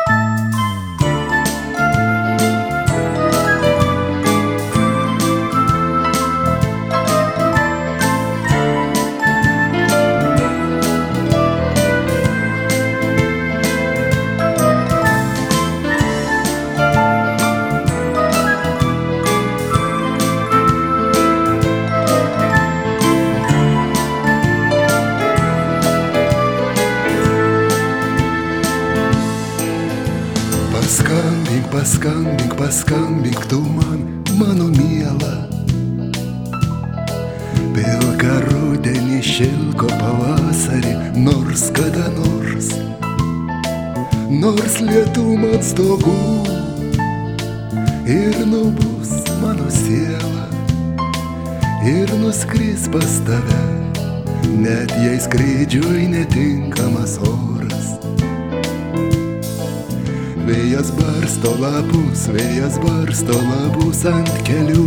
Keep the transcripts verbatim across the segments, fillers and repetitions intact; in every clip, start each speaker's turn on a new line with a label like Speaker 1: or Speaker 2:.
Speaker 1: Paskambink, paskambink, paskambink tu man, mano miela. Pilką rudenį, šilko pavasarį, nors kada nors, nors lietum ant stogų ir nubus mano siela ir nuskris pas tave, net jei skrydžiui netinkamas oras. Vėjas barsto lapus, vėjas barsto lapus ant kelių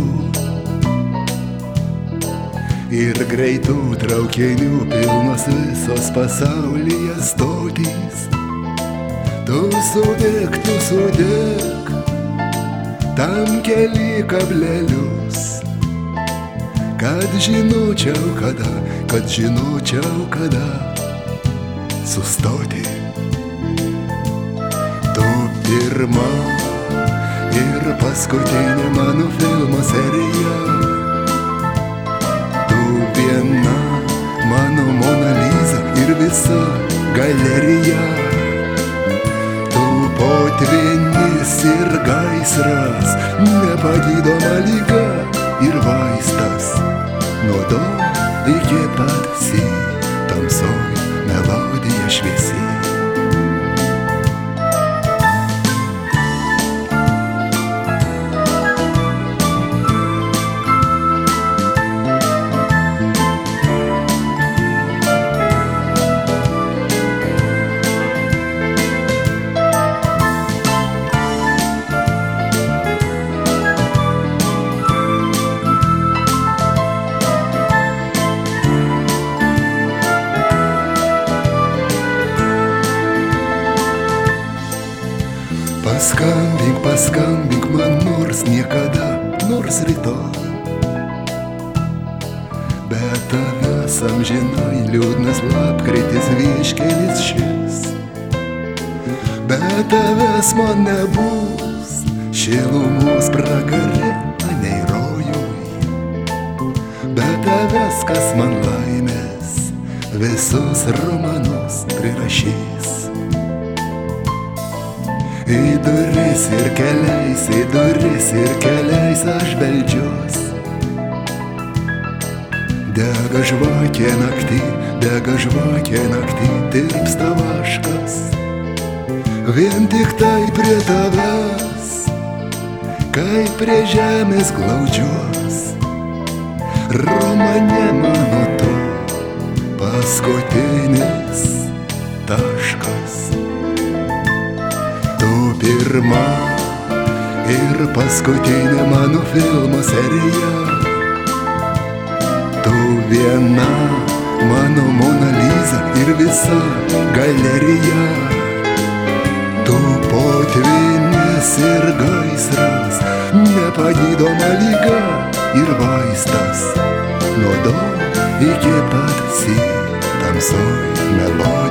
Speaker 1: ir greitų traukinių pilnos visos pasaulyje stotys. Tu sudėk, tu sudėk tam keli kablelius, kad žinočiau kada, kad žinočiau kada sustoti. Pirma ir paskutinė mano filmo serija. Tu viena, mano Mona Lisa ir visa galerija. Tu potvynis ir gaisras, nepagydoma liga ir vaistas. Nuo do iki pat si, tamsoj melodija šviesi. Paskambink, paskambink man nors niekada, nors rytoj. Bet tavęs amžinai liūdnas lapkritis vieškelis šis. Bet tavęs man nebus šilumos pragare, nei rojui. Bet tavęs kas man laimės, visus romanus prirašys. Į duris ir keliais, į duris ir keliais aš beldžiuos. Dega žvakė naktį, dega žvakė naktį, tirpsta vaškas. Vien tik tai prie tavęs, kai prie žemės glaudžiuos. Romane mano tu paskutinis taškas. Pirma ir paskutinė mano filmo serija. Tu viena, mano Mona Lisa ir visa galerija. Tu potvynis ir gaisras, nepagydoma liga ir vaistas. Nuo do iki pat si, tamsoj melodija.